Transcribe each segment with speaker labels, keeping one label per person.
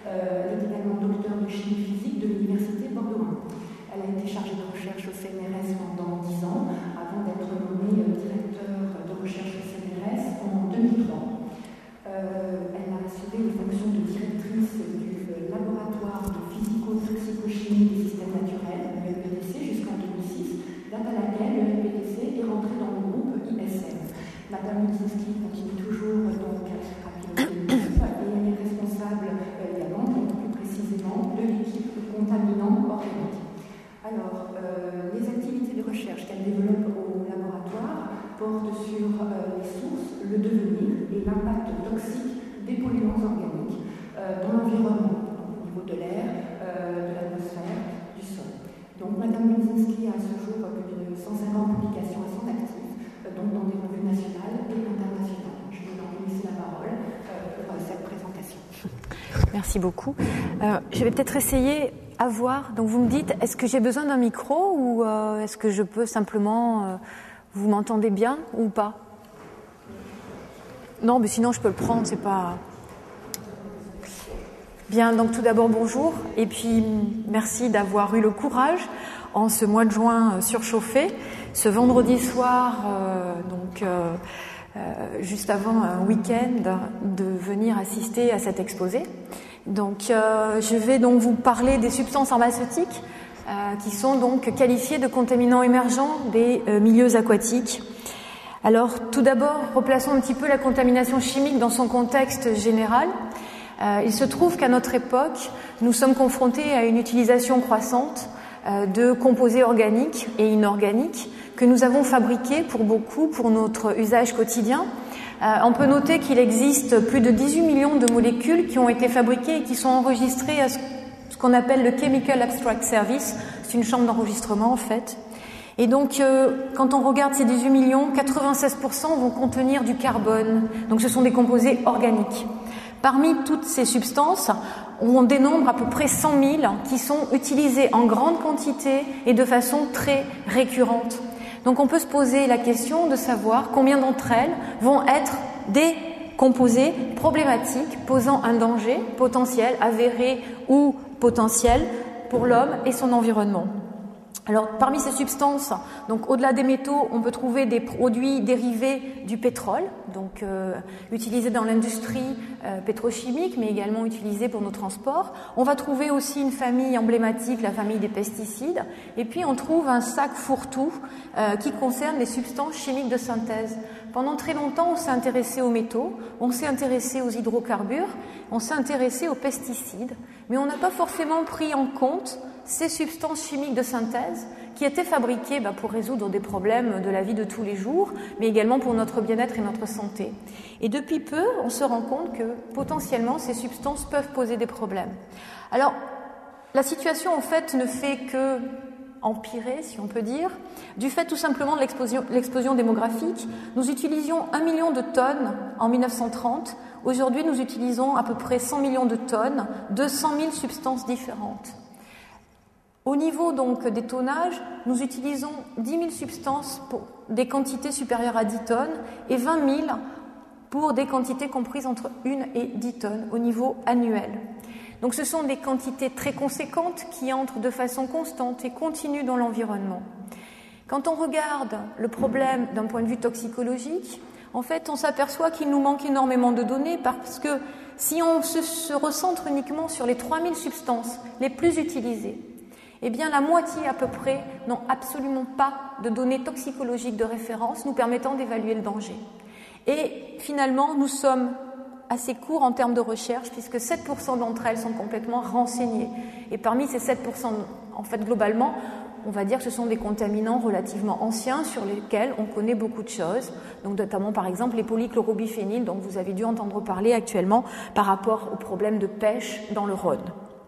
Speaker 1: Elle est également docteure de chimie physique de l'Université Bordeaux. Elle a été chargée de recherche au CNRS pendant 10 ans, avant d'être nommée directeur de recherche au CNRS en 2003. Elle a assuré les fonctions de directrice du laboratoire de physico-toxicochimie des systèmes naturels, le LPDC, jusqu'en 2006, date à laquelle le LPDC est rentré dans le groupe ISM. Madame Lubzinski continue toujours donc à piloter le groupe et elle est responsable également, donc plus précisément, de l'équipe contaminant organique. Alors, les activités de recherche qu'elle développe au laboratoire portent sur les sources, le devenir et l'impact toxique des polluants organiques dans l'environnement, au niveau de l'air, de l'atmosphère, du sol. Donc, Madame Lubzinski a à ce jour plus de 150 publications à son actif, donc dans des revues nationales et internationales. Je vais leur laisser la parole pour cette présentation.
Speaker 2: Merci beaucoup. Je vais peut-être essayer à voir. Donc, vous me dites, est-ce que j'ai besoin d'un micro ou est-ce que je peux simplement... vous m'entendez bien ou pas? Non, mais sinon je peux le prendre, c'est pas... Bien, donc tout d'abord bonjour, et puis merci d'avoir eu le courage, en ce mois de juin surchauffé, ce vendredi soir, juste avant un week-end, de venir assister à cet exposé. Donc je vais donc vous parler des substances pharmaceutiques qui sont donc qualifiées de contaminants émergents des milieux aquatiques. Alors, tout d'abord, replaçons un petit peu la contamination chimique dans son contexte général. Il se trouve qu'à notre époque, nous sommes confrontés à une utilisation croissante de composés organiques et inorganiques que nous avons fabriqués pour beaucoup pour notre usage quotidien. On peut noter qu'il existe plus de 18 millions de molécules qui ont été fabriquées et qui sont enregistrées à ce qu'on appelle le Chemical Abstract Service. C'est une chambre d'enregistrement en fait. Et donc, quand on regarde ces 18 millions, 96% vont contenir du carbone. Donc, ce sont des composés organiques. Parmi toutes ces substances, on dénombre à peu près 100 000 qui sont utilisées en grande quantité et de façon très récurrente. Donc, on peut se poser la question de savoir combien d'entre elles vont être des composés problématiques posant un danger potentiel, avéré ou potentiel pour l'homme et son environnement. Alors, parmi ces substances, donc au-delà des métaux, on peut trouver des produits dérivés du pétrole, donc utilisés dans l'industrie pétrochimique, mais également utilisés pour nos transports. On va trouver aussi une famille emblématique, la famille des pesticides, et puis on trouve un sac fourre-tout qui concerne les substances chimiques de synthèse. Pendant très longtemps, on s'est intéressé aux métaux, on s'est intéressé aux hydrocarbures, on s'est intéressé aux pesticides, mais on n'a pas forcément pris en compte ces substances chimiques de synthèse qui étaient fabriquées pour résoudre des problèmes de la vie de tous les jours, mais également pour notre bien-être et notre santé. Et depuis peu, on se rend compte que potentiellement ces substances peuvent poser des problèmes. Alors, la situation en fait ne fait que empirer, si on peut dire, du fait tout simplement de l'explosion démographique. Nous utilisions 1 million de tonnes en 1930. Aujourd'hui, nous utilisons à peu près 100 millions de tonnes, 200 000 substances différentes. Au niveau donc des tonnages, nous utilisons 10 000 substances pour des quantités supérieures à 10 tonnes et 20 000 pour des quantités comprises entre 1 et 10 tonnes au niveau annuel. Donc ce sont des quantités très conséquentes qui entrent de façon constante et continue dans l'environnement. Quand on regarde le problème d'un point de vue toxicologique, en fait on s'aperçoit qu'il nous manque énormément de données parce que si on se recentre uniquement sur les 3000 substances les plus utilisées, eh bien la moitié à peu près n'ont absolument pas de données toxicologiques de référence nous permettant d'évaluer le danger. Et finalement, nous sommes assez courts en termes de recherche puisque 7% d'entre elles sont complètement renseignées. Et parmi ces 7%, en fait, globalement, on va dire que ce sont des contaminants relativement anciens sur lesquels on connaît beaucoup de choses, donc notamment par exemple les polychlorobiphéniles dont vous avez dû entendre parler actuellement par rapport aux problèmes de pêche dans le Rhône.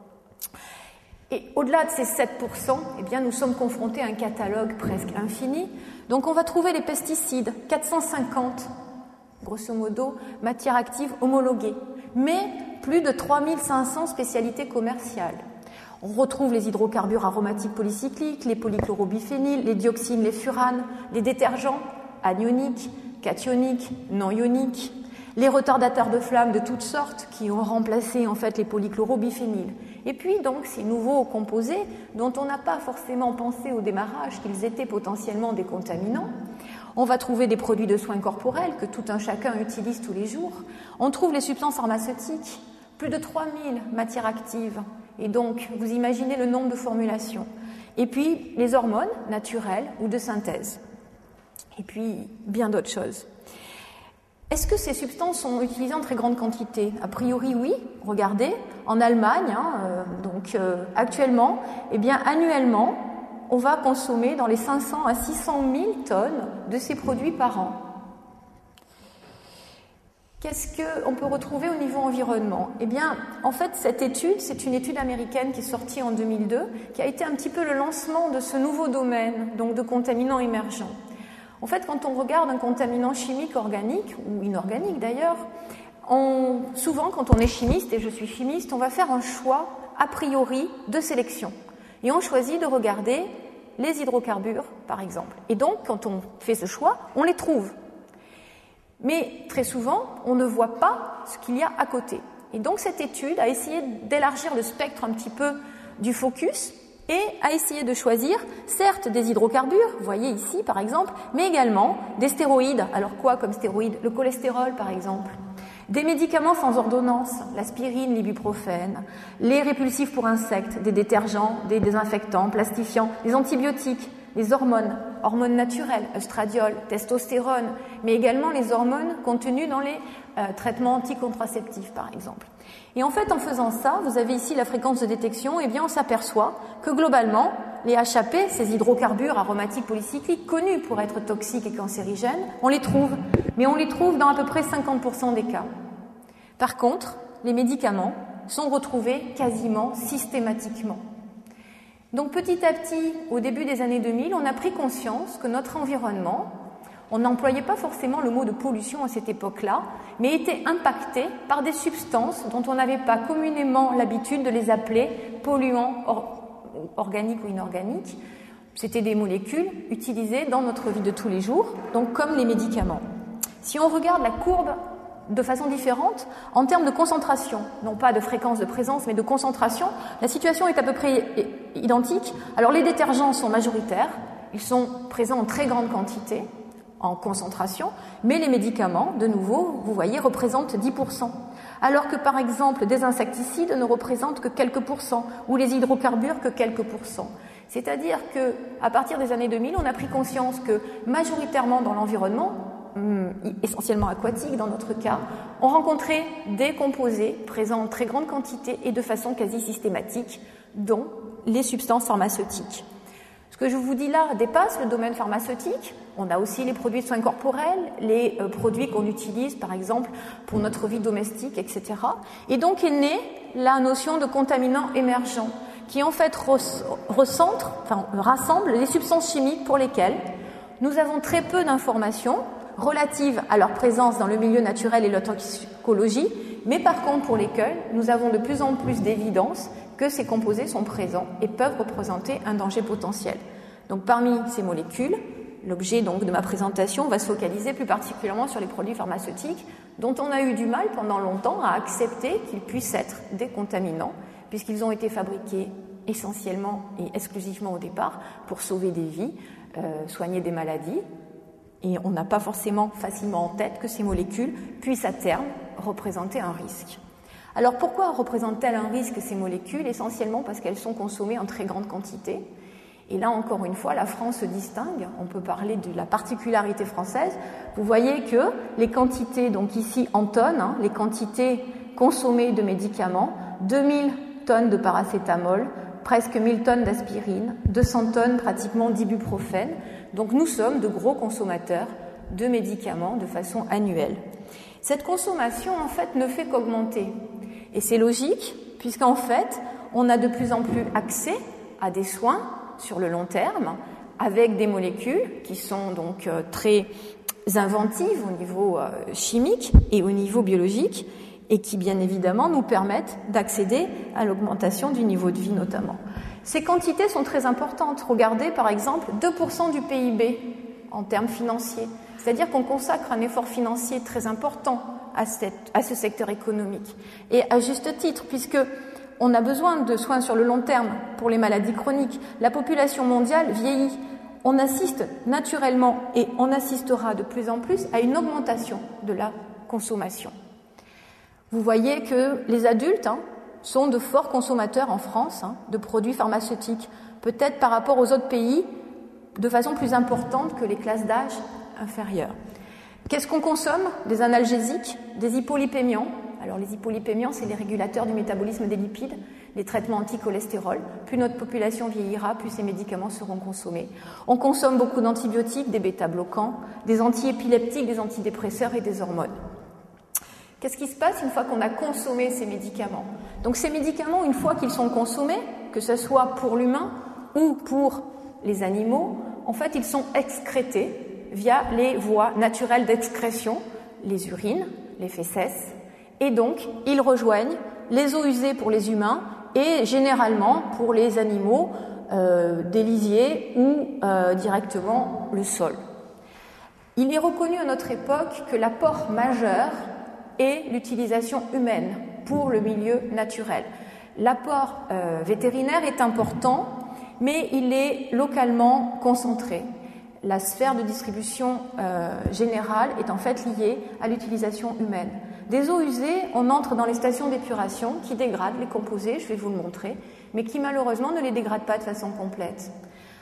Speaker 2: Et au-delà de ces 7%, eh bien, nous sommes confrontés à un catalogue presque infini. Donc on va trouver les pesticides, 450, grosso modo, matières actives homologuées, mais plus de 3500 spécialités commerciales. On retrouve les hydrocarbures aromatiques polycycliques, les polychlorobiphéniles, les dioxines, les furanes, les détergents anioniques, cationiques, non ioniques, les retardateurs de flamme de toutes sortes qui ont remplacé en fait les polychlorobiphéniles. Et puis donc ces nouveaux composés dont on n'a pas forcément pensé au démarrage qu'ils étaient potentiellement des contaminants. On va trouver des produits de soins corporels que tout un chacun utilise tous les jours. On trouve les substances pharmaceutiques, plus de 3000 matières actives. Et donc, vous imaginez le nombre de formulations. Et puis, les hormones naturelles ou de synthèse. Et puis, bien d'autres choses. Est-ce que ces substances sont utilisées en très grande quantité? A priori, oui. Regardez, en Allemagne, actuellement, annuellement, on va consommer dans les 500 à 600 000 tonnes de ces produits par an. Qu'est-ce qu'on peut retrouver au niveau environnement? En fait, cette étude, c'est une étude américaine qui est sortie en 2002, qui a été un petit peu le lancement de ce nouveau domaine, donc de contaminants émergents. En fait, quand on regarde un contaminant chimique organique, ou inorganique d'ailleurs, souvent, quand on est chimiste, et je suis chimiste, on va faire un choix a priori de sélection. Et on choisit de regarder les hydrocarbures, par exemple. Et donc, quand on fait ce choix, on les trouve. Mais très souvent, on ne voit pas ce qu'il y a à côté. Et donc, cette étude a essayé d'élargir le spectre un petit peu du focus et a essayé de choisir, certes, des hydrocarbures, vous voyez ici, par exemple, mais également des stéroïdes. Alors quoi comme stéroïdes? Le cholestérol, par exemple. Des médicaments sans ordonnance, l'aspirine, l'ibuprofène, les répulsifs pour insectes, des détergents, des désinfectants, plastifiants, des antibiotiques, les hormones naturelles, œstradiol, testostérone, mais également les hormones contenues dans les traitements anticontraceptifs, par exemple. Et en fait, en faisant ça, vous avez ici la fréquence de détection, on s'aperçoit que globalement, les HAP, ces hydrocarbures aromatiques polycycliques, connus pour être toxiques et cancérigènes, on les trouve, mais on les trouve dans à peu près 50% des cas. Par contre, les médicaments sont retrouvés quasiment systématiquement. Donc petit à petit, au début des années 2000, on a pris conscience que notre environnement, on n'employait pas forcément le mot de pollution à cette époque-là, mais était impacté par des substances dont on n'avait pas communément l'habitude de les appeler polluants organiques ou inorganiques. C'était des molécules utilisées dans notre vie de tous les jours, donc comme les médicaments. Si on regarde la courbe de façon différente, en termes de concentration, non pas de fréquence de présence, mais de concentration, la situation est à peu près identique. Alors les détergents sont majoritaires, ils sont présents en très grande quantité, en concentration, mais les médicaments, de nouveau, vous voyez, représentent 10%. Alors que par exemple, des insecticides ne représentent que quelques pourcents, ou les hydrocarbures que quelques pourcents. C'est-à-dire qu'à partir des années 2000, on a pris conscience que majoritairement dans l'environnement, essentiellement aquatique dans notre cas, on rencontrait des composés présents en très grande quantité et de façon quasi systématique, dont les substances pharmaceutiques. Ce que je vous dis là dépasse le domaine pharmaceutique. On a aussi les produits de soins corporels, les produits qu'on utilise par exemple pour notre vie domestique, etc. Et donc est née la notion de contaminants émergents qui en fait rassemble les substances chimiques pour lesquelles nous avons très peu d'informations relatives à leur présence dans le milieu naturel et la toxicologie, mais par contre pour lesquelles nous avons de plus en plus d'évidence que ces composés sont présents et peuvent représenter un danger potentiel. Donc parmi ces molécules, l'objet donc de ma présentation va se focaliser plus particulièrement sur les produits pharmaceutiques dont on a eu du mal pendant longtemps à accepter qu'ils puissent être des contaminants puisqu'ils ont été fabriqués essentiellement et exclusivement au départ pour sauver des vies, soigner des maladies. Et on n'a pas forcément facilement en tête que ces molécules puissent à terme représenter un risque. Alors pourquoi représentent-elles un risque ces molécules? Essentiellement parce qu'elles sont consommées en très grande quantité. Et là encore une fois, la France se distingue. On peut parler de la particularité française. Vous voyez que les quantités, donc ici en tonnes, les quantités consommées de médicaments, 2000 tonnes de paracétamol, presque 1000 tonnes d'aspirine, 200 tonnes pratiquement d'ibuprofène. Donc nous sommes de gros consommateurs de médicaments de façon annuelle. Cette consommation, en fait, ne fait qu'augmenter. Et c'est logique, puisqu'en fait, on a de plus en plus accès à des soins sur le long terme, avec des molécules qui sont donc très inventives au niveau chimique et au niveau biologique, et qui, bien évidemment, nous permettent d'accéder à l'augmentation du niveau de vie, notamment. Ces quantités sont très importantes. Regardez, par exemple, 2% du PIB en termes financiers. C'est-à-dire qu'on consacre un effort financier très important à ce secteur économique. Et à juste titre, puisque on a besoin de soins sur le long terme pour les maladies chroniques. La population mondiale vieillit. On assiste naturellement et on assistera de plus en plus à une augmentation de la consommation. Vous voyez que les adultes sont de forts consommateurs en France de produits pharmaceutiques, peut-être par rapport aux autres pays de façon plus importante que les classes d'âge inférieures. Qu'est-ce qu'on consomme? Des analgésiques, des hypolipémiants. Alors les hypolipémiants, c'est les régulateurs du métabolisme des lipides, les traitements anti-cholestérol. Plus notre population vieillira, plus ces médicaments seront consommés. On consomme beaucoup d'antibiotiques, des bêta-bloquants, des antiépileptiques, des antidépresseurs et des hormones. Qu'est-ce qui se passe une fois qu'on a consommé ces médicaments? Donc ces médicaments, une fois qu'ils sont consommés, que ce soit pour l'humain ou pour les animaux, en fait, ils sont excrétés via les voies naturelles d'excrétion, les urines, les fécès, et donc ils rejoignent les eaux usées pour les humains et généralement pour les animaux des lisiers ou directement le sol. Il est reconnu à notre époque que l'apport majeur est l'utilisation humaine pour le milieu naturel. L'apport vétérinaire est important, mais il est localement concentré. La sphère de distribution générale est en fait liée à l'utilisation humaine. Des eaux usées, on entre dans les stations d'épuration qui dégradent les composés, je vais vous le montrer, mais qui malheureusement ne les dégradent pas de façon complète.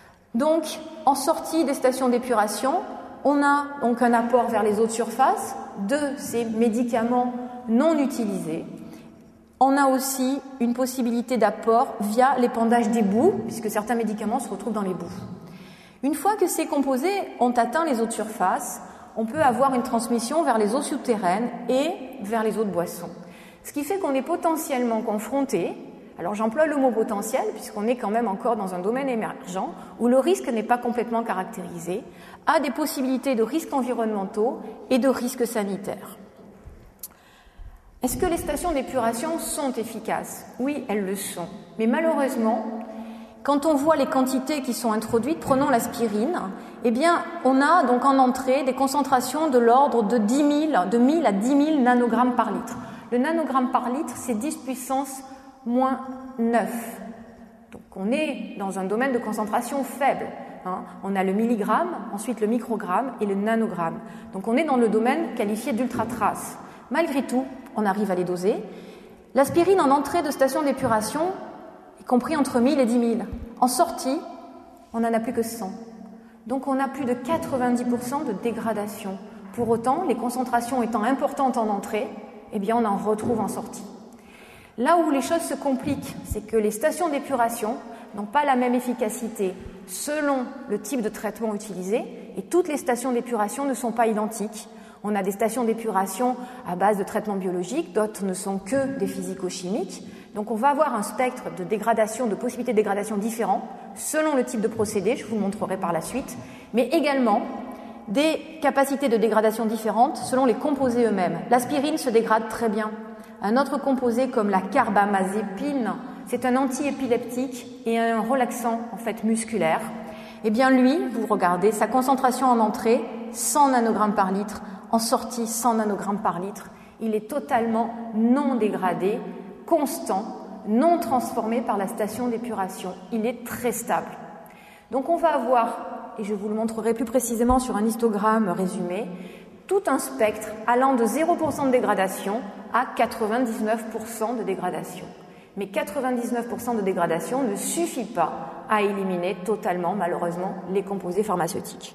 Speaker 2: Donc, en sortie des stations d'épuration, on a donc un apport vers les eaux de surface de ces médicaments non utilisés. On a aussi une possibilité d'apport via l'épandage des boues, puisque certains médicaments se retrouvent dans les boues. Une fois que ces composés ont atteint les eaux de surface, on peut avoir une transmission vers les eaux souterraines et vers les eaux de boisson. Ce qui fait qu'on est potentiellement confronté, alors j'emploie le mot potentiel puisqu'on est quand même encore dans un domaine émergent où le risque n'est pas complètement caractérisé, à des possibilités de risques environnementaux et de risques sanitaires. Est-ce que les stations d'épuration sont efficaces? Oui, elles le sont. Mais malheureusement, quand on voit les quantités qui sont introduites, prenons l'aspirine, eh bien, on a donc en entrée des concentrations de l'ordre de 1000 à 10 000 nanogrammes par litre. Le nanogramme par litre, c'est 10 puissance moins 9. Donc, on est dans un domaine de concentration faible. On a le milligramme, ensuite le microgramme et le nanogramme. Donc, on est dans le domaine qualifié d'ultra-trace. Malgré tout, on arrive à les doser. L'aspirine en entrée de station d'épuration est compris entre 1000 et 10 000. En sortie, on n'en a plus que 100. Donc on a plus de 90% de dégradation. Pour autant, les concentrations étant importantes en entrée, eh bien on en retrouve en sortie. Là où les choses se compliquent, c'est que les stations d'épuration n'ont pas la même efficacité selon le type de traitement utilisé et toutes les stations d'épuration ne sont pas identiques. On a des stations d'épuration à base de traitements biologiques, d'autres ne sont que des physico-chimiques. Donc on va avoir un spectre de dégradation, de possibilités de dégradation différents selon le type de procédé, je vous le montrerai par la suite, mais également des capacités de dégradation différentes selon les composés eux-mêmes. L'aspirine se dégrade très bien. Un autre composé comme la carbamazépine, c'est un antiépileptique et un relaxant en fait musculaire. Eh bien lui, vous regardez, sa concentration en entrée, 100 nanogrammes par litre, en sortie 100 nanogrammes par litre. Il est totalement non dégradé, constant, non transformé par la station d'épuration. Il est très stable. Donc on va avoir, et je vous le montrerai plus précisément sur un histogramme résumé, tout un spectre allant de 0% de dégradation à 99% de dégradation. Mais 99% de dégradation ne suffit pas à éliminer totalement, malheureusement, les composés pharmaceutiques.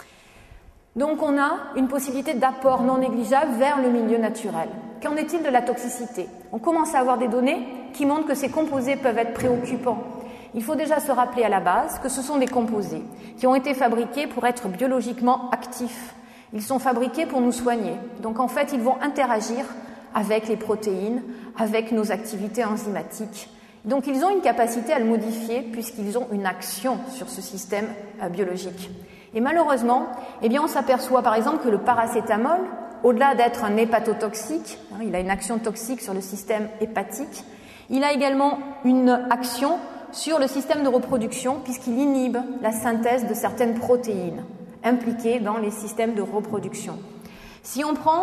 Speaker 2: Donc on a une possibilité d'apport non négligeable vers le milieu naturel. Qu'en est-il de la toxicité? On commence à avoir des données qui montrent que ces composés peuvent être préoccupants. Il faut déjà se rappeler à la base que ce sont des composés qui ont été fabriqués pour être biologiquement actifs. Ils sont fabriqués pour nous soigner. Donc en fait, ils vont interagir avec les protéines, avec nos activités enzymatiques. Donc ils ont une capacité à le modifier puisqu'ils ont une action sur ce système biologique. Et malheureusement, eh bien, on s'aperçoit par exemple que le paracétamol, au-delà d'être un hépatotoxique, il a une action toxique sur le système hépatique, il a également une action sur le système de reproduction puisqu'il inhibe la synthèse de certaines protéines impliquées dans les systèmes de reproduction. Si on prend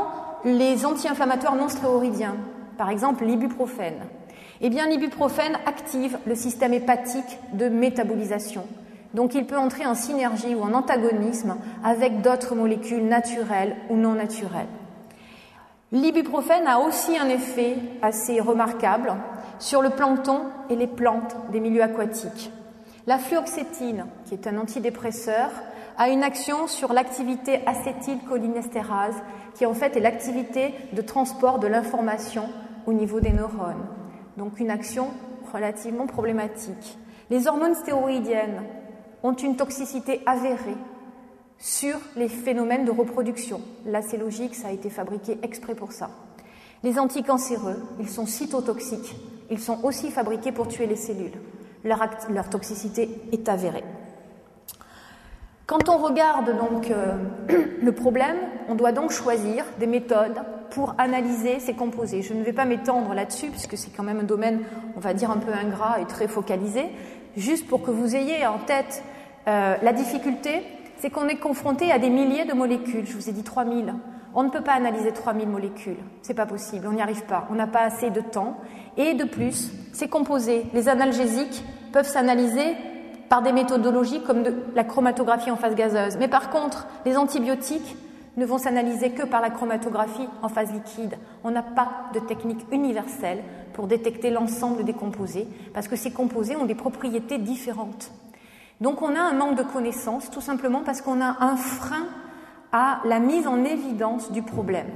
Speaker 2: les anti-inflammatoires non stéroïdiens, par exemple l'ibuprofène. Eh bien, l'ibuprofène active le système hépatique de métabolisation. Donc, il peut entrer en synergie ou en antagonisme avec d'autres molécules naturelles ou non naturelles. L'ibuprofène a aussi un effet assez remarquable sur le plancton et les plantes des milieux aquatiques. La fluoxétine, qui est un antidépresseur, a une action sur l'activité acétylcholinestérase, qui en fait est l'activité de transport de l'information au niveau des neurones. Donc une action relativement problématique. Les hormones stéroïdiennes ont une toxicité avérée sur les phénomènes de reproduction. Là, c'est logique, ça a été fabriqué exprès pour ça. Les anticancéreux, ils sont cytotoxiques. Ils sont aussi fabriqués pour tuer les cellules. Leur toxicité est avérée. Quand on regarde donc le problème, on doit donc choisir des méthodes pour analyser ces composés. Je ne vais pas m'étendre là-dessus, puisque c'est quand même un domaine, on va dire, un peu ingrat et très focalisé. Juste pour que vous ayez en tête la difficulté, c'est qu'on est confronté à des milliers de molécules. Je vous ai dit 3000. On ne peut pas analyser 3000 molécules. C'est pas possible, on n'y arrive pas. On n'a pas assez de temps. Et de plus, ces composés, les analgésiques, peuvent s'analyser par des méthodologies comme la chromatographie en phase gazeuse. Mais par contre, les antibiotiques ne vont s'analyser que par la chromatographie en phase liquide. On n'a pas de technique universelle pour détecter l'ensemble des composés, parce que ces composés ont des propriétés différentes. Donc on a un manque de connaissances, tout simplement parce qu'on a un frein à la mise en évidence du problème.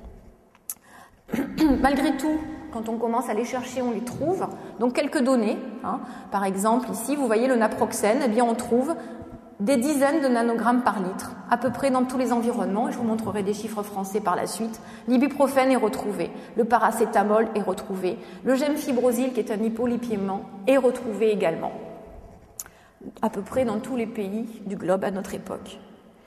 Speaker 2: Malgré tout, quand on commence à les chercher, on les trouve. Donc quelques données, par exemple ici, vous voyez le naproxène, eh bien on trouve des dizaines de nanogrammes par litre, à peu près dans tous les environnements, et je vous montrerai des chiffres français par la suite. L'ibuprofène est retrouvé, le paracétamol est retrouvé, le gemfibrozil, qui est un hypolipiément, est retrouvé également, à peu près dans tous les pays du globe à notre époque.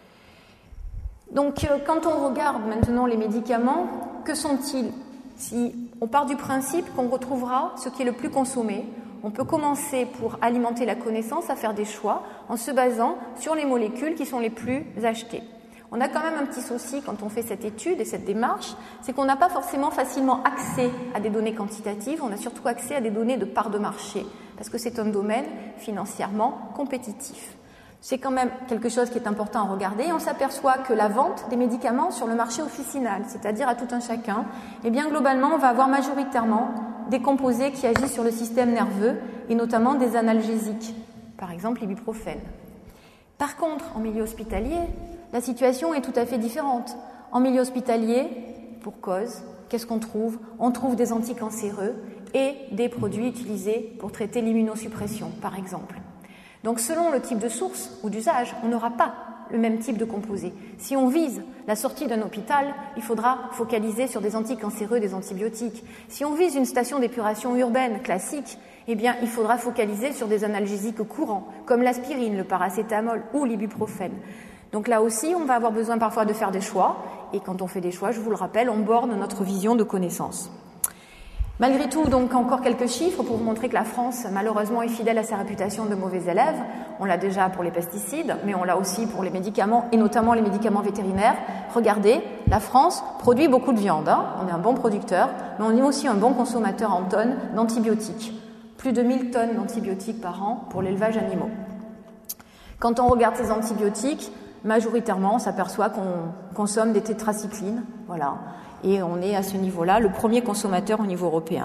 Speaker 2: Donc, quand on regarde maintenant les médicaments, que sont-ils? Si on part du principe qu'on retrouvera ce qui est le plus consommé, on peut commencer pour alimenter la connaissance à faire des choix en se basant sur les molécules qui sont les plus achetées. On a quand même un petit souci quand on fait cette étude et cette démarche, c'est qu'on n'a pas forcément facilement accès à des données quantitatives, on a surtout accès à des données de part de marché, parce que c'est un domaine financièrement compétitif. C'est quand même quelque chose qui est important à regarder. On s'aperçoit que la vente des médicaments sur le marché officinal, c'est-à-dire à tout un chacun, eh bien globalement, on va avoir majoritairement des composés qui agissent sur le système nerveux et notamment des analgésiques, par exemple l'ibuprofène. Par contre, en milieu hospitalier, la situation est tout à fait différente. En milieu hospitalier, pour cause, qu'est-ce qu'on trouve? On trouve des anticancéreux et des produits utilisés pour traiter l'immunosuppression, par exemple. Donc selon le type de source ou d'usage, on n'aura pas le même type de composé. Si on vise la sortie d'un hôpital, il faudra focaliser sur des anticancéreux, des antibiotiques. Si on vise une station d'épuration urbaine classique, eh bien, il faudra focaliser sur des analgésiques courants, comme l'aspirine, le paracétamol ou l'ibuprofène. Donc là aussi, on va avoir besoin parfois de faire des choix, et quand on fait des choix, je vous le rappelle, on borne notre vision de connaissance. Malgré tout, donc, encore quelques chiffres pour vous montrer que la France, malheureusement, est fidèle à sa réputation de mauvais élève. On l'a déjà pour les pesticides, mais on l'a aussi pour les médicaments, et notamment les médicaments vétérinaires. Regardez, la France produit beaucoup de viande, on est un bon producteur, mais on est aussi un bon consommateur en tonnes d'antibiotiques. Plus de 1000 tonnes d'antibiotiques par an pour l'élevage animaux. Quand on regarde ces antibiotiques, majoritairement, on s'aperçoit qu'on consomme des tétracyclines, voilà. Et on est à ce niveau-là, le premier consommateur au niveau européen.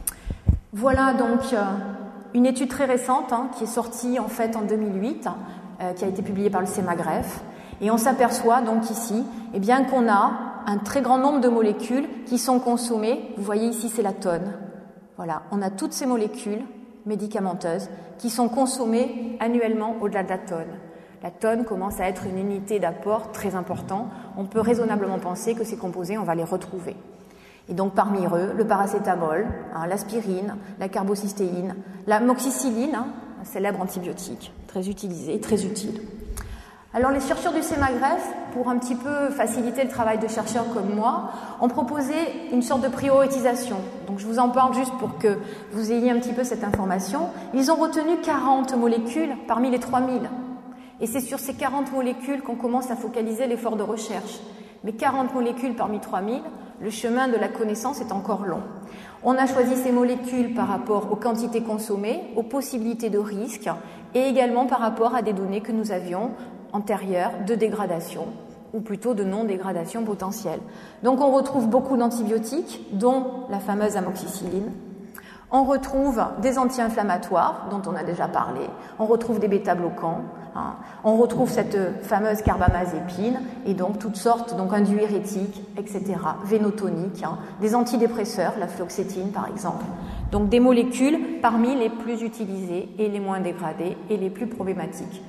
Speaker 2: Voilà donc une étude très récente qui est sortie en fait en 2008, qui a été publiée par le CEMAGREF. Et on s'aperçoit donc ici eh bien, qu'on a un très grand nombre de molécules qui sont consommées. Vous voyez ici, c'est la tonne. Voilà, on a toutes ces molécules médicamenteuses qui sont consommées annuellement au-delà de la tonne. La tonne commence à être une unité d'apport très important. On peut raisonnablement penser que ces composés, on va les retrouver. Et donc parmi eux, le paracétamol, l'aspirine, la carbocystéine, la moxicilline, un célèbre antibiotique, très utilisé, très utile. Alors les chercheurs du CEMAGREF, pour un petit peu faciliter le travail de chercheurs comme moi, ont proposé une sorte de prioritisation. Donc je vous en parle juste pour que vous ayez un petit peu cette information. Ils ont retenu 40 molécules parmi les 3000. Et c'est sur ces 40 molécules qu'on commence à focaliser l'effort de recherche. Mais 40 molécules parmi 3000, Le chemin de la connaissance est encore long. On a choisi ces molécules par rapport aux quantités consommées, aux possibilités de risque et également par rapport à des données que nous avions antérieures de dégradation ou plutôt de non-dégradation potentielle. Donc on retrouve beaucoup d'antibiotiques, dont la fameuse amoxicilline. On retrouve des anti-inflammatoires, dont on a déjà parlé. On retrouve des bêta-bloquants. On retrouve cette fameuse carbamazépine et donc toutes sortes, donc un diurétique, etc., vénotoniques, des antidépresseurs, la fluoxétine par exemple. Donc des molécules parmi les plus utilisées et les moins dégradées et les plus problématiques.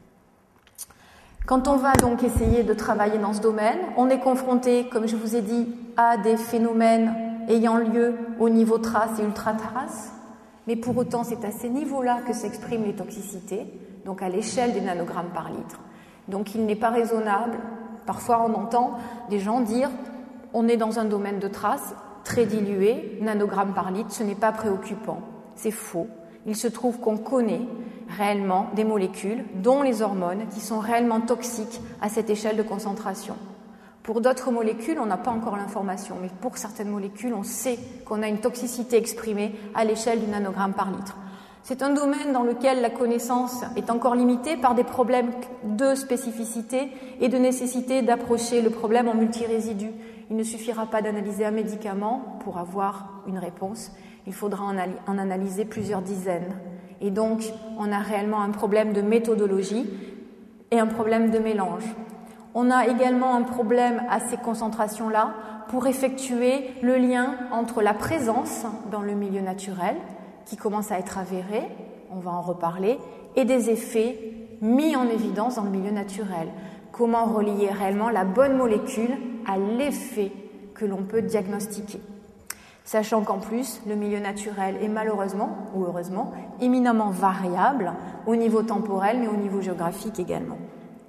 Speaker 2: Quand on va donc essayer de travailler dans ce domaine, on est confronté, comme je vous ai dit, à des phénomènes ayant lieu au niveau trace et ultra-trace, mais pour autant c'est à ces niveaux-là que s'expriment les toxicités, donc à l'échelle des nanogrammes par litre. Donc il n'est pas raisonnable, parfois on entend des gens dire on est dans un domaine de trace très dilué, nanogrammes par litre, ce n'est pas préoccupant. C'est faux. Il se trouve qu'on connaît réellement des molécules, dont les hormones, qui sont réellement toxiques à cette échelle de concentration. Pour d'autres molécules, on n'a pas encore l'information, mais pour certaines molécules, on sait qu'on a une toxicité exprimée à l'échelle du nanogramme par litre. C'est un domaine dans lequel la connaissance est encore limitée par des problèmes de spécificité et de nécessité d'approcher le problème en multirésidu. Il ne suffira pas d'analyser un médicament pour avoir une réponse, il faudra en analyser plusieurs dizaines. Et donc, on a réellement un problème de méthodologie et un problème de mélange. On a également un problème à ces concentrations-là pour effectuer le lien entre la présence dans le milieu naturel, qui commence à être avérée, on va en reparler, et des effets mis en évidence dans le milieu naturel. Comment relier réellement la bonne molécule à l'effet que l'on peut diagnostiquer. Sachant qu'en plus, le milieu naturel est malheureusement, ou heureusement, éminemment variable au niveau temporel, mais au niveau géographique également.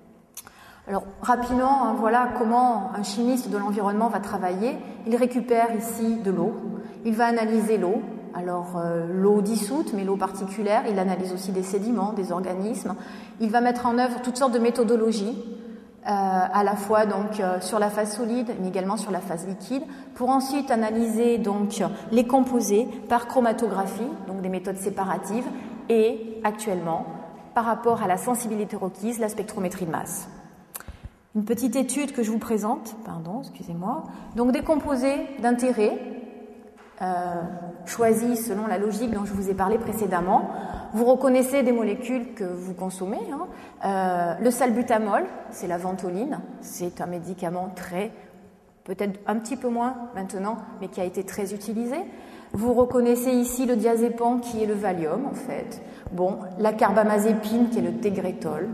Speaker 2: Alors, rapidement, voilà comment un chimiste de l'environnement va travailler. Il récupère ici de l'eau, il va analyser l'eau, alors l'eau dissoute, mais l'eau particulière, il analyse aussi des sédiments, des organismes. Il va mettre en œuvre toutes sortes de méthodologies, à la fois donc sur la phase solide, mais également sur la phase liquide, pour ensuite analyser donc les composés par chromatographie, donc des méthodes séparatives, et actuellement, par rapport à la sensibilité requise, la spectrométrie de masse. Une petite étude que je vous présente, donc des composés d'intérêt choisis selon la logique dont je vous ai parlé précédemment. Vous reconnaissez des molécules que vous consommez. Le salbutamol, c'est la ventoline, c'est un médicament peut-être un petit peu moins maintenant, mais qui a été très utilisé. Vous reconnaissez ici le diazépam qui est le Valium en fait. La carbamazépine qui est le Tegretol.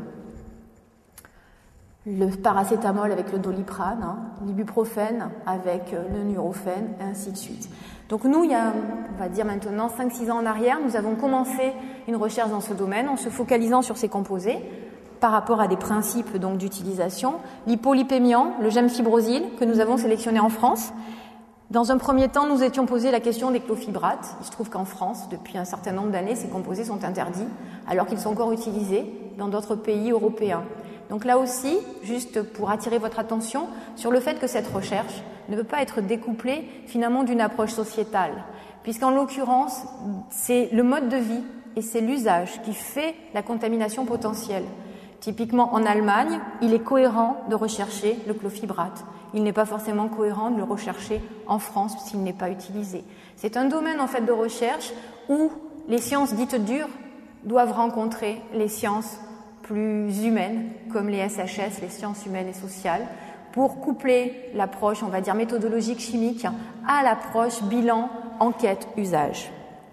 Speaker 2: Le paracétamol avec le Doliprane, l'ibuprofène avec le Nurofen, et ainsi de suite. Donc nous, il y a, on va dire maintenant 5-6 ans en arrière, nous avons commencé une recherche dans ce domaine en se focalisant sur ces composés par rapport à des principes donc d'utilisation. L'hypolipémiant, le gemfibrozil que nous avons sélectionné en France. Dans un premier temps, nous étions posé la question des clofibrates. Il se trouve qu'en France, depuis un certain nombre d'années, ces composés sont interdits alors qu'ils sont encore utilisés dans d'autres pays européens. Donc là aussi, juste pour attirer votre attention sur le fait que cette recherche ne peut pas être découplée finalement d'une approche sociétale, puisqu'en l'occurrence, c'est le mode de vie et c'est l'usage qui fait la contamination potentielle. Typiquement en Allemagne, il est cohérent de rechercher le clofibrate. Il n'est pas forcément cohérent de le rechercher en France s'il n'est pas utilisé. C'est un domaine en fait de recherche où les sciences dites dures doivent rencontrer les sciences plus humaines, comme les SHS, les sciences humaines et sociales, pour coupler l'approche, on va dire, méthodologique chimique à l'approche bilan, enquête, usage.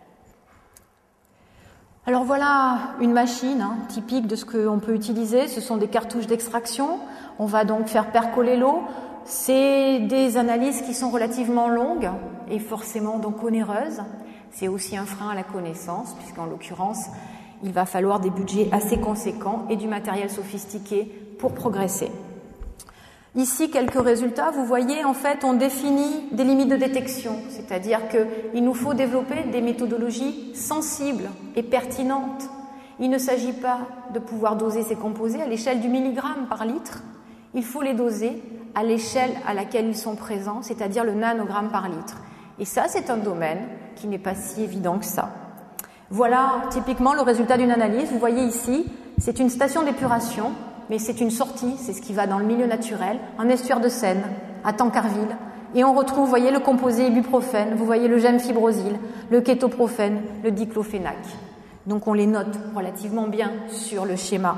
Speaker 2: Alors voilà une machine typique de ce qu'on peut utiliser. Ce sont des cartouches d'extraction. On va donc faire percoler l'eau. C'est des analyses qui sont relativement longues et forcément donc onéreuses. C'est aussi un frein à la connaissance, puisqu'en l'occurrence, il va falloir des budgets assez conséquents et du matériel sophistiqué pour progresser. Ici, quelques résultats. Vous voyez, en fait, on définit des limites de détection, c'est-à-dire qu'il nous faut développer des méthodologies sensibles et pertinentes. Il ne s'agit pas de pouvoir doser ces composés à l'échelle du milligramme par litre. Il faut les doser à l'échelle à laquelle ils sont présents, c'est-à-dire le nanogramme par litre. Et ça, c'est un domaine qui n'est pas si évident que ça. Voilà typiquement le résultat d'une analyse. Vous voyez ici, c'est une station d'épuration, mais c'est une sortie, c'est ce qui va dans le milieu naturel, en estuaire de Seine, à Tancarville. Et on retrouve, vous voyez, le composé ibuprofène, vous voyez le gemfibrozil, le kétoprophène, le diclofénac. Donc on les note relativement bien sur le schéma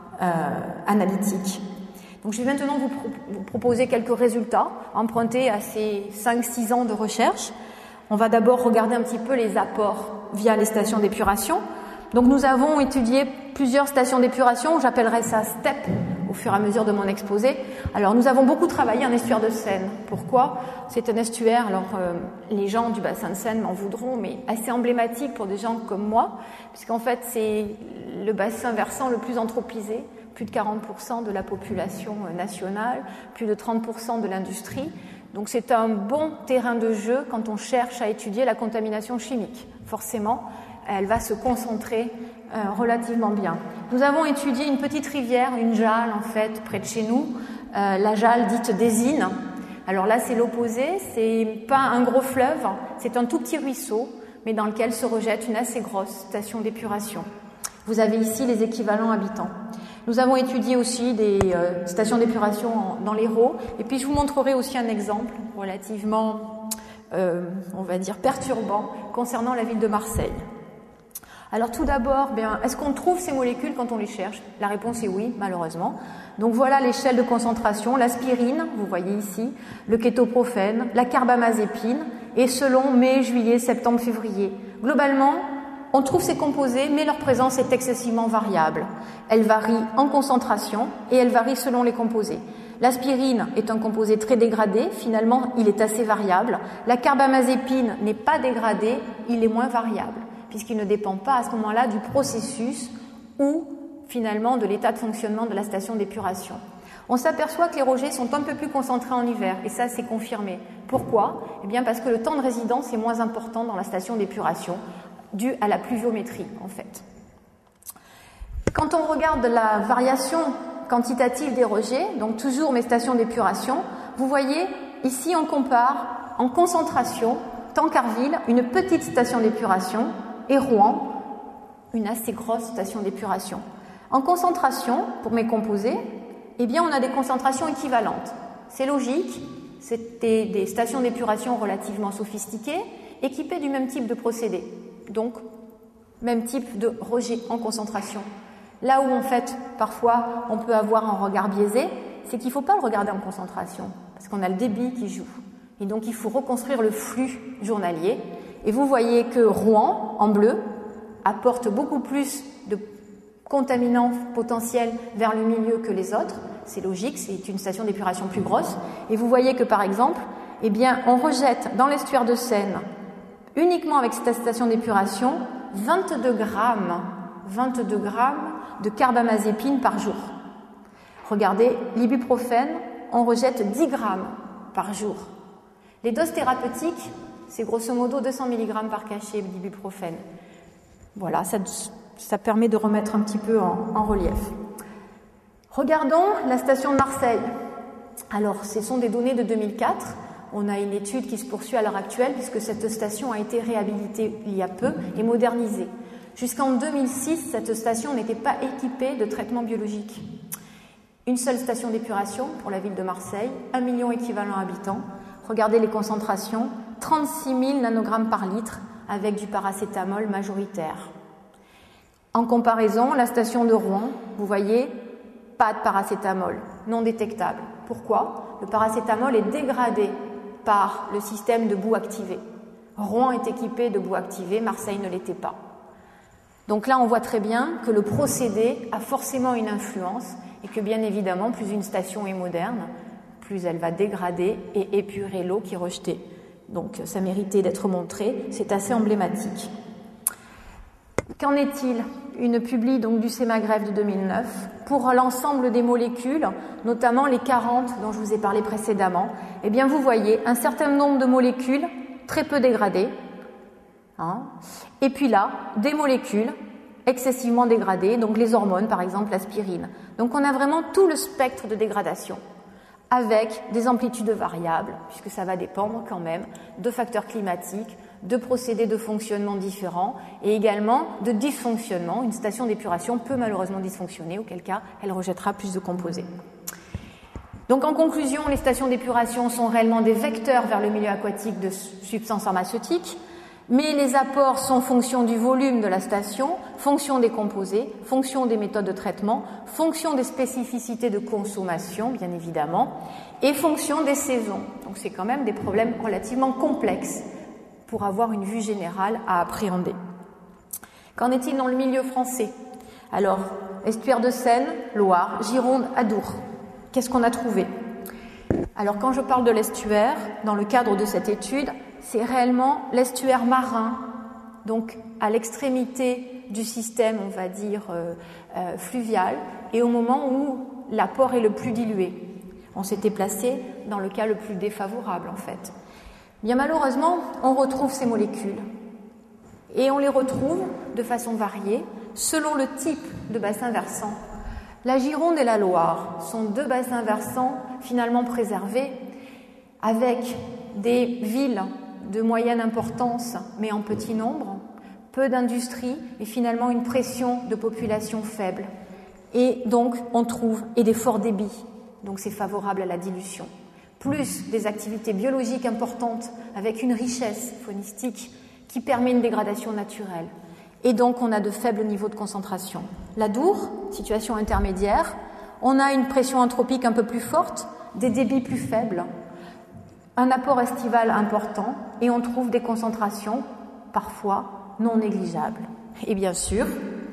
Speaker 2: analytique. Donc je vais maintenant vous proposer quelques résultats empruntés à ces 5-6 ans de recherche. On va d'abord regarder un petit peu les apports via les stations d'épuration. Donc nous avons étudié plusieurs stations d'épuration, j'appellerai ça STEP au fur et à mesure de mon exposé. Alors nous avons beaucoup travaillé en estuaire de Seine. Pourquoi? C'est un estuaire, alors les gens du bassin de Seine m'en voudront, mais assez emblématique pour des gens comme moi, puisqu'en fait c'est le bassin versant le plus anthropisé, plus de 40% de la population nationale, plus de 30% de l'industrie. Donc c'est un bon terrain de jeu quand on cherche à étudier la contamination chimique. Forcément, elle va se concentrer relativement bien. Nous avons étudié une petite rivière, une Jale en fait, près de chez nous, la Jale dite d'Ésine. Alors là, c'est l'opposé, c'est pas un gros fleuve, c'est un tout petit ruisseau, mais dans lequel se rejette une assez grosse station d'épuration. Vous avez ici les équivalents habitants. Nous avons étudié aussi des stations d'épuration dans l'Hérault, et puis je vous montrerai aussi un exemple relativement, on va dire, perturbant concernant la ville de Marseille. Alors tout d'abord, est-ce qu'on trouve ces molécules quand on les cherche? La réponse est oui, malheureusement. Donc voilà l'échelle de concentration, l'aspirine, vous voyez ici, le kétoprophène, la carbamazépine, et selon mai, juillet, septembre, février. Globalement, on trouve ces composés, mais leur présence est excessivement variable. Elle varie en concentration et elle varie selon les composés. L'aspirine est un composé très dégradé, finalement il est assez variable. La carbamazépine n'est pas dégradé, il est moins variable, puisqu'il ne dépend pas à ce moment-là du processus ou finalement de l'état de fonctionnement de la station d'épuration. On s'aperçoit que les rejets sont un peu plus concentrés en hiver, et ça c'est confirmé. Pourquoi? Eh bien parce que le temps de résidence est moins important dans la station d'épuration, dû à la pluviométrie en fait. Quand on regarde la variation quantitative des rejets, donc toujours mes stations d'épuration, vous voyez ici on compare en concentration Tancarville, une petite station d'épuration, et Rouen, une assez grosse station d'épuration. En concentration, pour mes composés, eh bien on a des concentrations équivalentes. C'est logique, c'était des stations d'épuration relativement sophistiquées, équipées du même type de procédé. Donc, même type de rejet en concentration. Là où, en fait, parfois, on peut avoir un regard biaisé, c'est qu'il ne faut pas le regarder en concentration, parce qu'on a le débit qui joue. Et donc, il faut reconstruire le flux journalier. Et vous voyez que Rouen, en bleu, apporte beaucoup plus de contaminants potentiels vers le milieu que les autres. C'est logique, c'est une station d'épuration plus grosse. Et vous voyez que, par exemple, eh bien, on rejette dans l'estuaire de Seine, uniquement avec cette station d'épuration, 22 grammes de carbamazépine par jour. Regardez, l'ibuprofène, on rejette 10 grammes par jour. Les doses thérapeutiques, c'est grosso modo 200 mg par cachet d'ibuprofène. Voilà, ça permet de remettre un petit peu en relief. Regardons la station de Marseille. Alors, ce sont des données de 2004. On a une étude qui se poursuit à l'heure actuelle puisque cette station a été réhabilitée il y a peu et modernisée. Jusqu'en 2006, cette station n'était pas équipée de traitement biologique. Une seule station d'épuration pour la ville de Marseille, 1 million équivalent habitants. Regardez les concentrations, 36 000 nanogrammes par litre avec du paracétamol majoritaire. En comparaison, la station de Rouen, vous voyez, pas de paracétamol, non détectable. Pourquoi? Le paracétamol est dégradé par le système de boue activée. Rouen est équipé de boue activée, Marseille ne l'était pas. Donc là, on voit très bien que le procédé a forcément une influence et que bien évidemment, plus une station est moderne, plus elle va dégrader et épurer l'eau qui est rejetée. Donc ça méritait d'être montré, c'est assez emblématique. Qu'en est-il? Une publi donc du CEMAGREF de 2009 pour l'ensemble des molécules, notamment les 40 dont je vous ai parlé précédemment. Eh bien, vous voyez un certain nombre de molécules très peu dégradées, et puis là, des molécules excessivement dégradées, donc les hormones, par exemple l'aspirine. Donc on a vraiment tout le spectre de dégradation. avec des amplitudes variables, puisque ça va dépendre quand même de facteurs climatiques, de procédés de fonctionnement différents et également de dysfonctionnement. Une station d'épuration peut malheureusement dysfonctionner, auquel cas elle rejettera plus de composés. Donc en conclusion, les stations d'épuration sont réellement des vecteurs vers le milieu aquatique de substances pharmaceutiques, mais les apports sont fonction du volume de la station, fonction des composés, fonction des méthodes de traitement, fonction des spécificités de consommation, bien évidemment, et fonction des saisons. Donc c'est quand même des problèmes relativement complexes pour avoir une vue générale à appréhender. Qu'en est-il dans le milieu français? Alors, estuaire de Seine, Loire, Gironde, Adour. Qu'est-ce qu'on a trouvé? Alors quand je parle de l'estuaire, dans le cadre de cette étude, c'est réellement l'estuaire marin, donc à l'extrémité du système, on va dire, fluvial, et au moment où l'apport est le plus dilué. On s'était placé dans le cas le plus défavorable, en fait. Bien malheureusement, on retrouve ces molécules, et on les retrouve de façon variée, selon le type de bassin versant. La Gironde et la Loire sont deux bassins versants finalement préservés, avec des villes de moyenne importance, mais en petit nombre, peu d'industrie et finalement une pression de population faible. Et donc, on trouve, et des forts débits, donc c'est favorable à la dilution. Plus des activités biologiques importantes avec une richesse faunistique qui permet une dégradation naturelle. Et donc, on a de faibles niveaux de concentration. L'Adour, situation intermédiaire, on a une pression anthropique un peu plus forte, des débits plus faibles, un apport estival important, et on trouve des concentrations, parfois, non négligeables. Et bien sûr,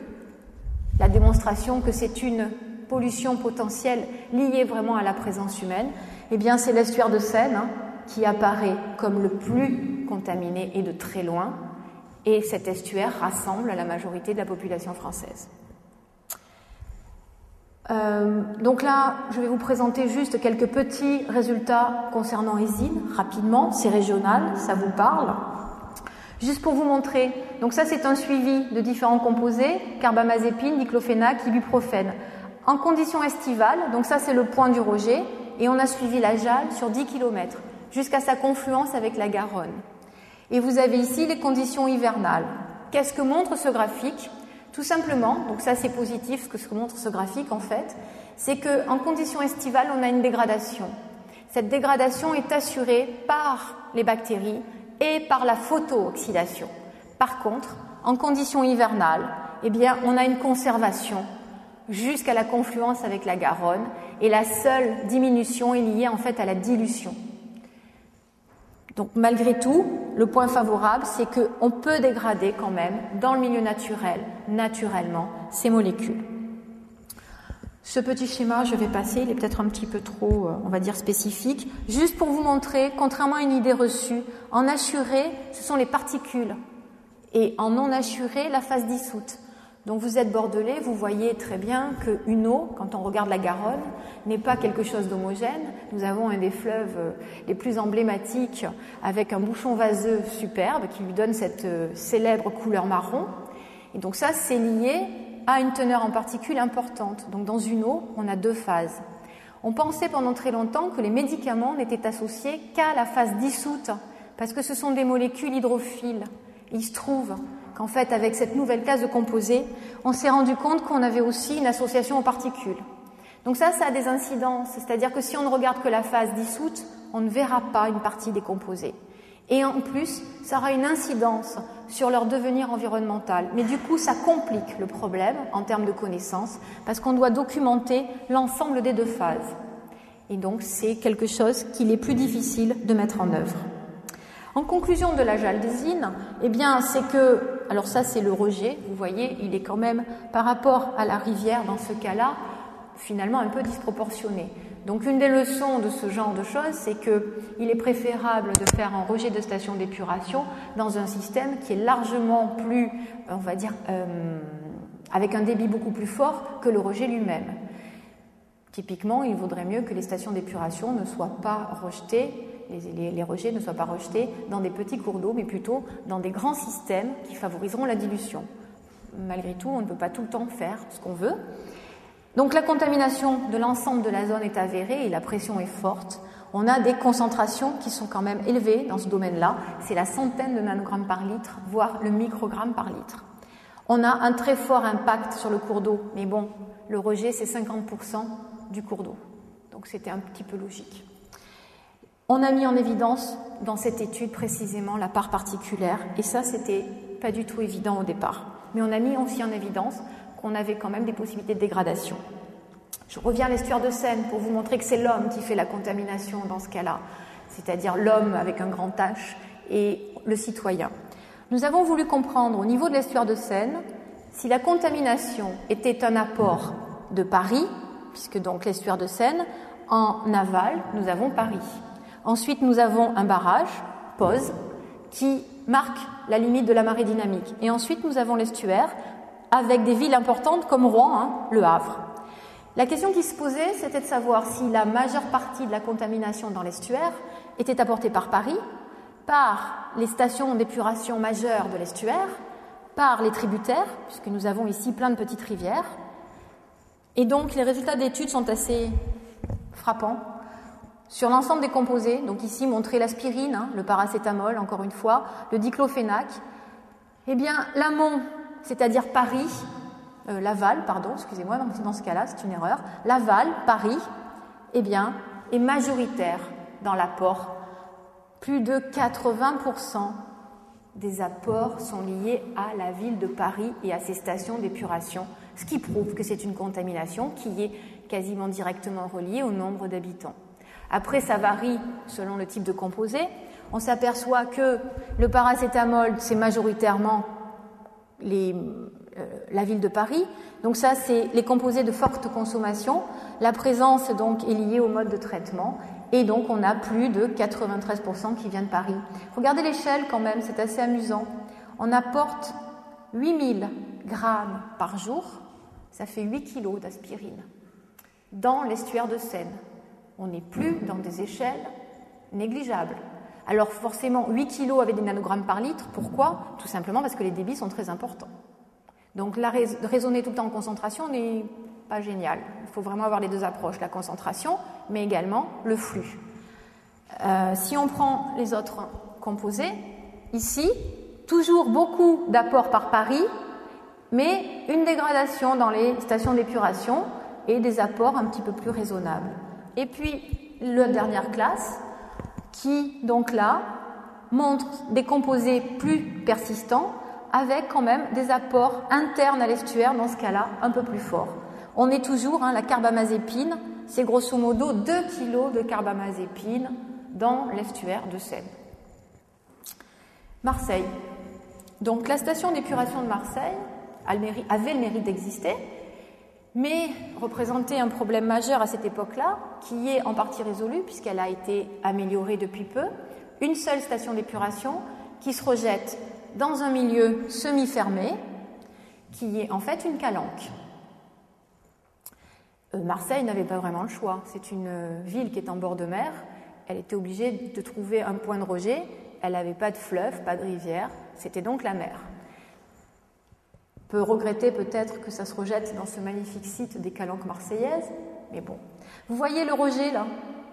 Speaker 2: la démonstration que c'est une pollution potentielle liée vraiment à la présence humaine, eh bien, c'est l'estuaire de Seine qui apparaît comme le plus contaminé et de très loin, et cet estuaire rassemble la majorité de la population française. Donc là, je vais vous présenter juste quelques petits résultats concernant Hésine, rapidement, c'est régional, ça vous parle. Juste pour vous montrer, donc ça c'est un suivi de différents composés, carbamazépine, diclofénac, ibuprofène. En conditions estivales, donc ça c'est le point du rejet, et on a suivi la Jalles sur 10 km, jusqu'à sa confluence avec la Garonne. Et vous avez ici les conditions hivernales. Qu'est-ce que montre ce graphique? Tout simplement, donc ça c'est positif, ce que montre ce graphique en fait, c'est qu'en conditions estivales, on a une dégradation. Cette dégradation est assurée par les bactéries et par la photooxydation. Par contre, en conditions hivernales, eh bien, on a une conservation jusqu'à la confluence avec la Garonne, et la seule diminution est liée en fait à la dilution. Donc malgré tout, le point favorable, c'est qu'on peut dégrader quand même dans le milieu naturel, naturellement, ces molécules. Ce petit schéma, je vais passer, il est peut-être un petit peu trop, on va dire, spécifique, juste pour vous montrer, contrairement à une idée reçue, en assuré, ce sont les particules, et en non assuré, la phase dissoute. Donc vous êtes bordelais, vous voyez très bien qu'une eau, quand on regarde la Garonne, n'est pas quelque chose d'homogène. Nous avons un des fleuves les plus emblématiques avec un bouchon vaseux superbe qui lui donne cette célèbre couleur marron. Et donc ça, c'est lié à une teneur en particules importante. Donc dans une eau, on a deux phases. On pensait pendant très longtemps que les médicaments n'étaient associés qu'à la phase dissoute, parce que ce sont des molécules hydrophiles. Et il se trouve qu'en fait, avec cette nouvelle classe de composés, on s'est rendu compte qu'on avait aussi une association aux particules. Donc ça a des incidences, c'est-à-dire que si on ne regarde que la phase dissoute, on ne verra pas une partie des composés. Et en plus, ça aura une incidence sur leur devenir environnemental. Mais du coup, ça complique le problème en termes de connaissances, parce qu'on doit documenter l'ensemble des deux phases. Et donc, c'est quelque chose qu'il est plus difficile de mettre en œuvre. En conclusion de la jaldésine, eh bien, c'est que, alors ça c'est le rejet, vous voyez, il est quand même, par rapport à la rivière dans ce cas-là, finalement un peu disproportionné. Donc une des leçons de ce genre de choses, c'est qu'il est préférable de faire un rejet de station d'épuration dans un système qui est largement plus, on va dire, avec un débit beaucoup plus fort que le rejet lui-même. Typiquement, il vaudrait mieux que les stations d'épuration ne soient pas rejetées, les rejets ne soient pas rejetés dans des petits cours d'eau, mais plutôt dans des grands systèmes qui favoriseront la dilution. Malgré tout, on ne peut pas tout le temps faire ce qu'on veut. Donc la contamination de l'ensemble de la zone est avérée et la pression est forte. On a des concentrations qui sont quand même élevées dans ce domaine-là. C'est la centaine de nanogrammes par litre, voire le microgramme par litre. On a un très fort impact sur le cours d'eau, mais bon, le rejet, c'est 50% du cours d'eau. Donc c'était un petit peu logique. On a mis en évidence dans cette étude précisément la part particulière, et ça, c'était pas du tout évident au départ. Mais on a mis aussi en évidence qu'on avait quand même des possibilités de dégradation. Je reviens à l'estuaire de Seine pour vous montrer que c'est l'homme qui fait la contamination dans ce cas-là, c'est-à-dire l'homme avec un grand H et le citoyen. Nous avons voulu comprendre au niveau de l'estuaire de Seine si la contamination était un apport de Paris, puisque donc l'estuaire de Seine, en aval, nous avons Paris. Ensuite, nous avons un barrage, Pose, qui marque la limite de la marée dynamique. Et ensuite, nous avons l'estuaire avec des villes importantes comme Rouen, Le Havre. La question qui se posait, c'était de savoir si la majeure partie de la contamination dans l'estuaire était apportée par Paris, par les stations d'épuration majeures de l'estuaire, par les tributaires, puisque nous avons ici plein de petites rivières. Et donc, les résultats d'études sont assez frappants. Sur l'ensemble des composés, donc ici montré l'aspirine, le paracétamol, encore une fois, le diclofénac, eh bien, l'amont, c'est-à-dire Paris, l'aval, pardon, excusez-moi, dans ce cas-là, c'est une erreur, l'aval, Paris, eh bien, est majoritaire dans l'apport. Plus de 80% des apports sont liés à la ville de Paris et à ses stations d'épuration, ce qui prouve que c'est une contamination qui est quasiment directement reliée au nombre d'habitants. Après, ça varie selon le type de composé. On s'aperçoit que le paracétamol, c'est majoritairement la ville de Paris. Donc ça, c'est les composés de forte consommation. La présence, donc, est liée au mode de traitement. Et donc, on a plus de 93% qui vient de Paris. Regardez l'échelle quand même, c'est assez amusant. On apporte 8000 grammes par jour, ça fait 8 kilos d'aspirine, dans l'estuaire de Seine. On n'est plus dans des échelles négligeables. Alors forcément, 8 kilos avec des nanogrammes par litre, pourquoi? Tout simplement parce que les débits sont très importants. Donc raisonner tout le temps en concentration n'est pas génial. Il faut vraiment avoir les deux approches, la concentration, mais également le flux. Si on prend les autres composés, ici, toujours beaucoup d'apports par Paris, mais une dégradation dans les stations d'épuration et des apports un petit peu plus raisonnables. Et puis, la dernière classe, qui, donc là, montre des composés plus persistants, avec quand même des apports internes à l'estuaire, dans ce cas-là, un peu plus forts. On est toujours, la carbamazépine, c'est grosso modo 2 kg de carbamazépine dans l'estuaire de Seine. Marseille. Donc la station d'épuration de Marseille avait le mérite d'exister, mais représentait un problème majeur à cette époque-là, qui est en partie résolu, puisqu'elle a été améliorée depuis peu. Une seule station d'épuration qui se rejette dans un milieu semi-fermé, qui est en fait une calanque. Marseille n'avait pas vraiment le choix. C'est une ville qui est en bord de mer. Elle était obligée de trouver un point de rejet. Elle n'avait pas de fleuve, pas de rivière. C'était donc la mer. On peut regretter peut-être que ça se rejette dans ce magnifique site des calanques marseillaises, mais bon. Vous voyez le rejet là?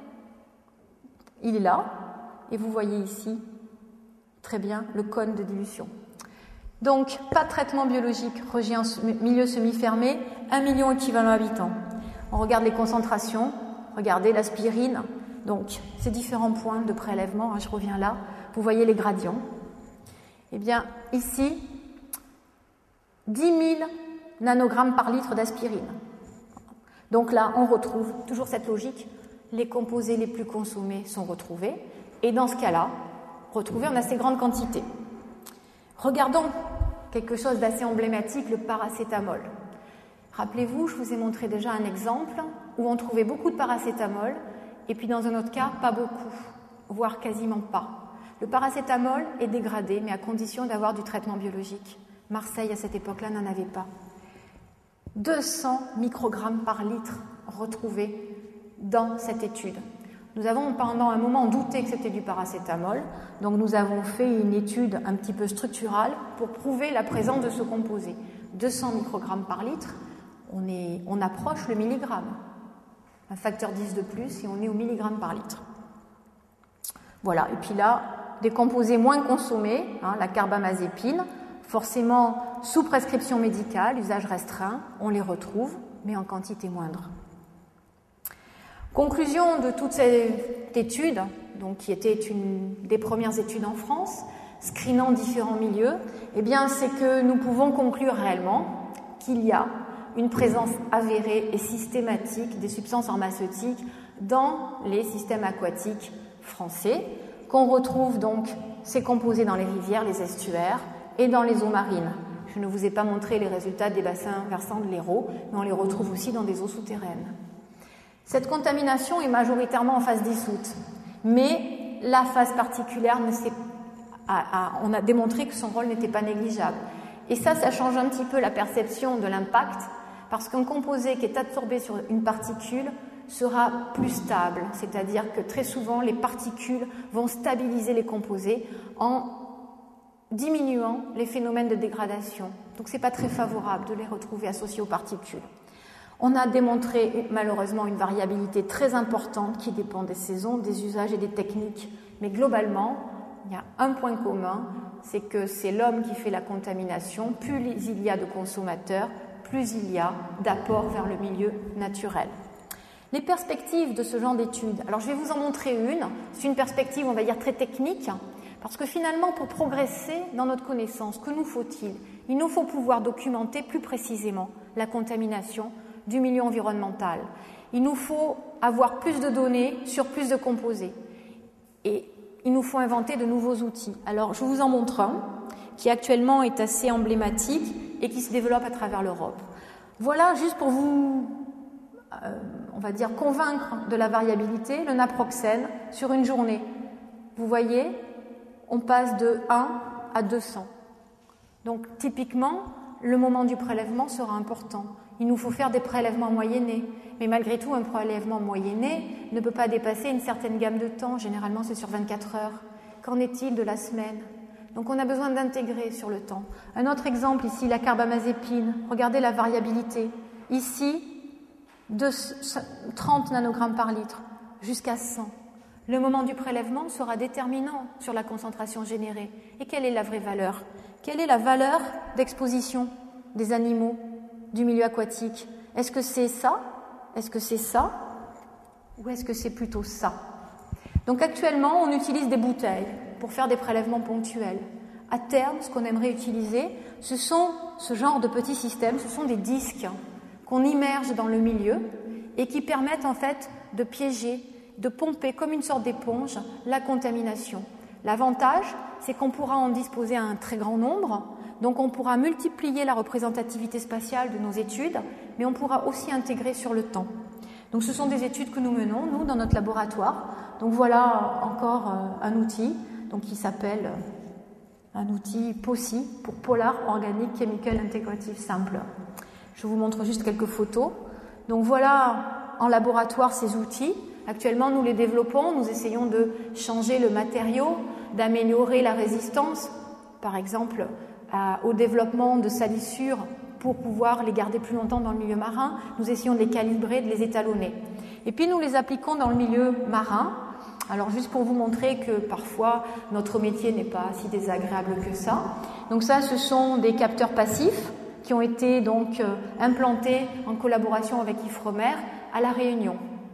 Speaker 2: Il est là, et vous voyez ici, très bien, le cône de dilution. Donc, pas de traitement biologique, rejet en milieu semi-fermé, 1 million équivalent habitants. On regarde les concentrations, regardez l'aspirine, donc ces différents points de prélèvement, je reviens là, vous voyez les gradients. Eh bien, ici, 10 000 nanogrammes par litre d'aspirine. Donc là, on retrouve toujours cette logique, les composés les plus consommés sont retrouvés, et dans ce cas-là, retrouvés en assez grande quantité. Regardons quelque chose d'assez emblématique, le paracétamol. Rappelez-vous, je vous ai montré déjà un exemple où on trouvait beaucoup de paracétamol, et puis dans un autre cas, pas beaucoup, voire quasiment pas. Le paracétamol est dégradé, mais à condition d'avoir du traitement biologique. Marseille, à cette époque-là, n'en avait pas. 200 microgrammes par litre retrouvés dans cette étude. Nous avons pendant un moment douté que c'était du paracétamol, donc nous avons fait une étude un petit peu structurale pour prouver la présence de ce composé. 200 microgrammes par litre, on approche le milligramme. Un facteur 10 de plus et on est au milligramme par litre. Voilà, et puis là, des composés moins consommés, la carbamazépine, forcément sous prescription médicale, usage restreint, on les retrouve, mais en quantité moindre. Conclusion de toute cette étude, donc qui était une des premières études en France, screenant différents milieux, eh bien, c'est que nous pouvons conclure réellement qu'il y a une présence avérée et systématique des substances pharmaceutiques dans les systèmes aquatiques français, qu'on retrouve donc ces composés dans les rivières, les estuaires et dans les eaux marines. Je ne vous ai pas montré les résultats des bassins versants de l'Hérault, mais on les retrouve aussi dans des eaux souterraines. Cette contamination est majoritairement en phase dissoute, mais la phase particulière, on a démontré que son rôle n'était pas négligeable. Et ça change un petit peu la perception de l'impact, parce qu'un composé qui est absorbé sur une particule sera plus stable, c'est-à-dire que très souvent les particules vont stabiliser les composés en diminuant les phénomènes de dégradation. Donc ce n'est pas très favorable de les retrouver associés aux particules. On a démontré malheureusement une variabilité très importante qui dépend des saisons, des usages et des techniques. Mais globalement, il y a un point commun, c'est que c'est l'homme qui fait la contamination. Plus il y a de consommateurs, plus il y a d'apports vers le milieu naturel. Les perspectives de ce genre d'études. Alors je vais vous en montrer une. C'est une perspective, on va dire, très technique, parce que finalement, pour progresser dans notre connaissance, que nous faut-il ? Il nous faut pouvoir documenter plus précisément la contamination du milieu environnemental. Il nous faut avoir plus de données sur plus de composés. Et il nous faut inventer de nouveaux outils. Alors, je vous en montre un qui actuellement est assez emblématique et qui se développe à travers l'Europe. Voilà, juste pour vous, on va dire, convaincre de la variabilité, le naproxène sur une journée. Vous voyez, on passe de 1 à 200. Donc, typiquement, le moment du prélèvement sera important. Il nous faut faire des prélèvements moyennés. Mais malgré tout, un prélèvement moyenné ne peut pas dépasser une certaine gamme de temps. Généralement, c'est sur 24 heures. Qu'en est-il de la semaine ? Donc, on a besoin d'intégrer sur le temps. Un autre exemple ici, la carbamazépine. Regardez la variabilité. Ici, de 30 nanogrammes par litre jusqu'à 100. Le moment du prélèvement sera déterminant sur la concentration générée. Et quelle est la vraie valeur ? Quelle est la valeur d'exposition des animaux du milieu aquatique? Est-ce que c'est ça? Est-ce que c'est ça? Ou est-ce que c'est plutôt ça? Donc actuellement, on utilise des bouteilles pour faire des prélèvements ponctuels. À terme, ce qu'on aimerait utiliser, ce sont ce genre de petits systèmes, ce sont des disques qu'on immerge dans le milieu et qui permettent en fait de piéger, de pomper comme une sorte d'éponge la contamination. L'avantage, c'est qu'on pourra en disposer à un très grand nombre, donc on pourra multiplier la représentativité spatiale de nos études, mais on pourra aussi intégrer sur le temps. Donc ce sont des études que nous menons, nous, dans notre laboratoire. Donc voilà encore un outil donc, qui s'appelle un outil POSI, pour Polar Organic Chemical Integrative Sampler. Je vous montre juste quelques photos. Donc voilà en laboratoire ces outils. Actuellement, nous les développons, nous essayons de changer le matériau, d'améliorer la résistance, par exemple au développement de salissures pour pouvoir les garder plus longtemps dans le milieu marin. Nous essayons de les calibrer, de les étalonner. Et puis nous les appliquons dans le milieu marin. Alors juste pour vous montrer que parfois notre métier n'est pas si désagréable que ça. Donc ça, ce sont des capteurs passifs qui ont été donc implantés en collaboration avec Ifremer à La Réunion,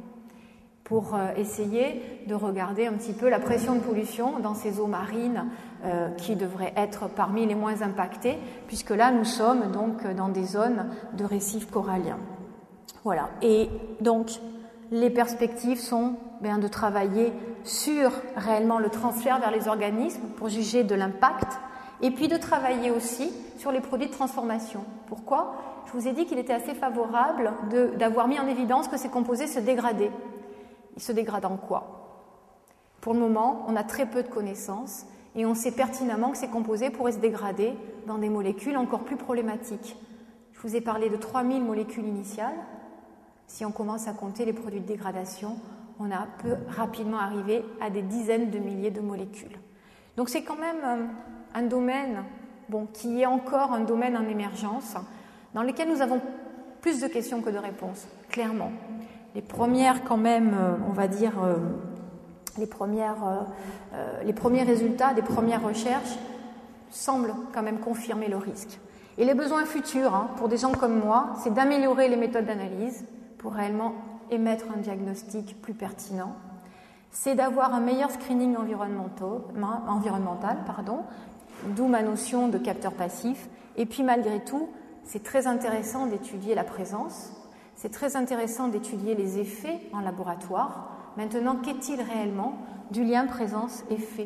Speaker 2: pour essayer de regarder un petit peu la pression de pollution dans ces eaux marines qui devraient être parmi les moins impactées, puisque là nous sommes donc dans des zones de récifs coralliens. Voilà. Et donc les perspectives sont de travailler sur réellement le transfert vers les organismes pour juger de l'impact, et puis de travailler aussi sur les produits de transformation. Pourquoi ? Je vous ai dit qu'il était assez favorable d'avoir mis en évidence que ces composés se dégradaient. Ils se dégradent en quoi? Pour le moment, on a très peu de connaissances et on sait pertinemment que ces composés pourraient se dégrader dans des molécules encore plus problématiques. Je vous ai parlé de 3000 molécules initiales. Si on commence à compter les produits de dégradation, on peut rapidement arriver à des dizaines de milliers de molécules. Donc c'est quand même un domaine qui est encore un domaine en émergence, dans lequel nous avons plus de questions que de réponses, clairement. Les premières, quand même, on va dire, les premiers résultats des premières recherches semblent quand même confirmer le risque. Et les besoins futurs, pour des gens comme moi, c'est d'améliorer les méthodes d'analyse pour réellement émettre un diagnostic plus pertinent. C'est d'avoir un meilleur screening environnemental, d'où ma notion de capteur passif. Et puis malgré tout, c'est très intéressant d'étudier la présence, c'est très intéressant d'étudier les effets en laboratoire. Maintenant, qu'est-il réellement du lien présence-effet ?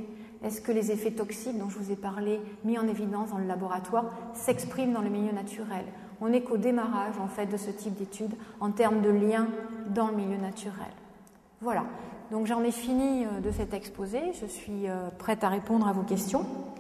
Speaker 2: Est-ce que les effets toxiques dont je vous ai parlé, mis en évidence dans le laboratoire, s'expriment dans le milieu naturel ? On n'est qu'au démarrage, en fait, de ce type d'études en termes de lien dans le milieu naturel. Voilà. Donc, j'en ai fini de cet exposé. Je suis prête à répondre à vos questions.